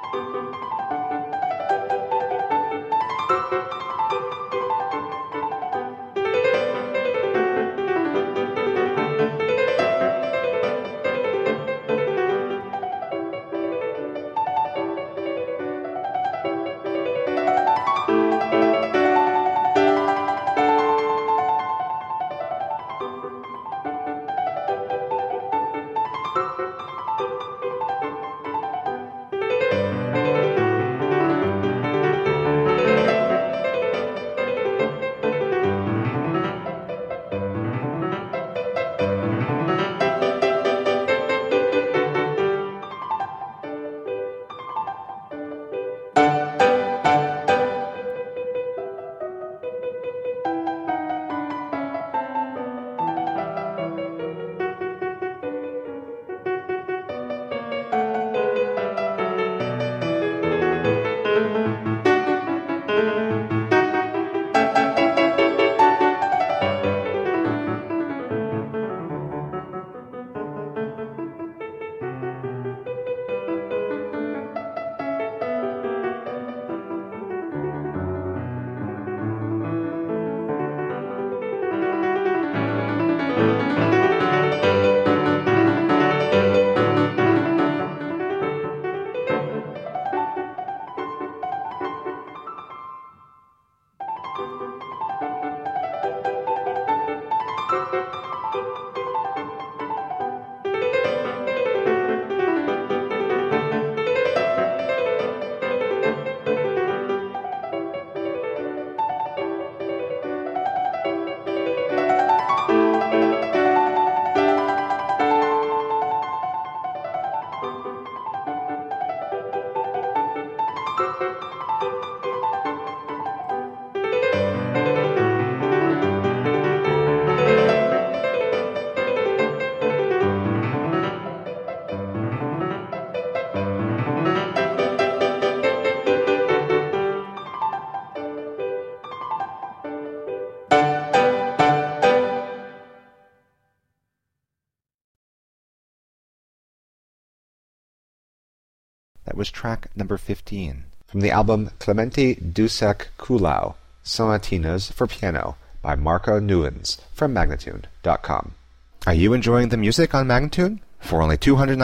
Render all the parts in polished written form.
That was track number 15 from the album Clemente Dusek Kulau, Sonatinas for Piano by Marco Newens from Magnatune.com. Are you enjoying the music on Magnatune? For only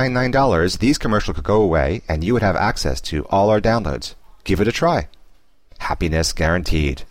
$299, these commercials could go away and you would have access to all our downloads. Give it a try. Happiness guaranteed.